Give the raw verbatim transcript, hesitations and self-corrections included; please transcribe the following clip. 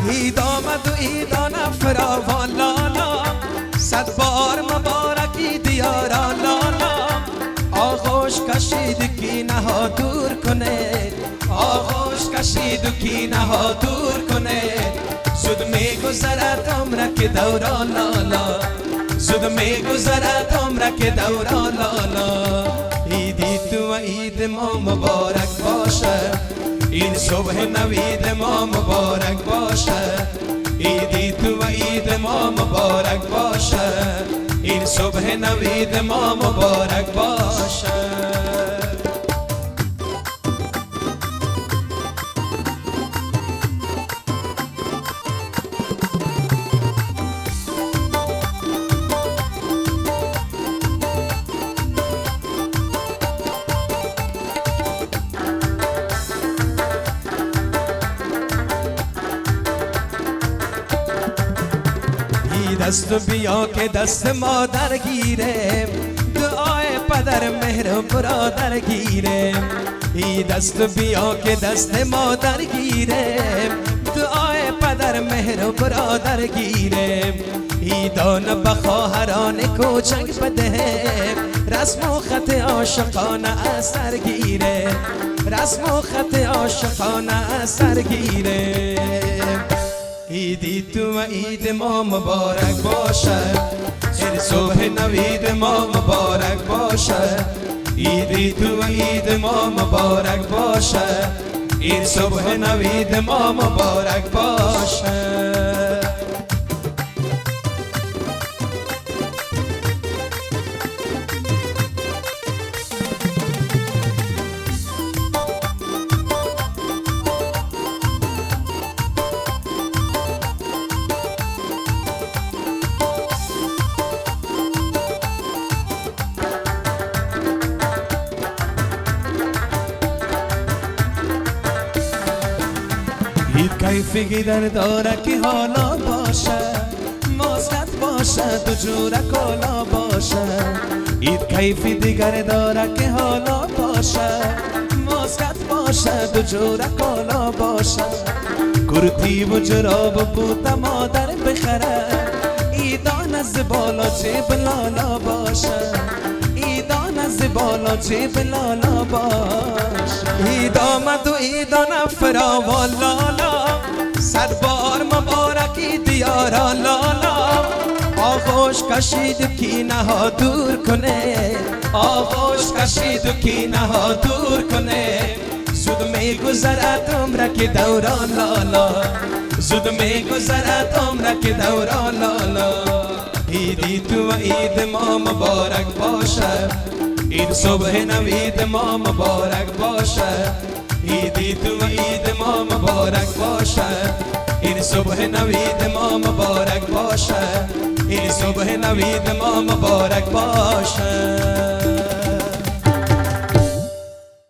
عید آمد و عیدان فراوان لالا، صد بار مبارک عید یاران لالا. آغوش کشید کینه ها دور کنه، آغوش کشید و کینه ها دور کنه. زود می گذرد عمره که دوران لالا، زود می گذرد عمره که دوران لالا. عیدی تو و عید ما مبارک باشه، این صبح نوید ما مبارک باشه. عیدی تو و عید ما مبارک باشه، این صبح نوید ما مبارک باشه. دست بیا که دست مادر گیره، دعای پدر مهر برادر گیره. ای دست بیا که دست مادر گیره، دعای پدر مهر برادر گیره. ای دان بخواهران کوچک بده، رسم و خط عاشقانه اثر گیره، رسم و خط عاشقانه اثر گیره. عیدی تو و عید ما مبارک باشه، این صبح نوید ما مبارک باشه. عیدی تو و عید ما مبارک باشه، این صبح نوید ما مبارک باشه. عید کیفی در داره که حالا باشه، ماسکت باشه دو جوره کالا باشه. عید کیفی دیگر داره که حالا باشه، ماسکت باشه دو جوره کالا باشه. کرتی و جراب بوتا مادر بخره، عیدان از بالا جیب لالا باشه، عیدان از بالا جیب لالا باشه. عید آمد و عیدان فراوان لالا، صد بار مبارک عید یاران لالا. آغوش کشید کینه ها دور کنه، آغوش کشید و کینه ها دور کنه. زود می گذرد عمره که دوران لالا، زود می گذرد عمره که دوران لالا. عیدی تو و عید ما مبارک باشه، این صبح نوید ما مبارک باشه. عیدی تو و عید ما مبارک باشه، این صبح نوید ما مبارک باشه، این صبح نوید ما مبارک باشه.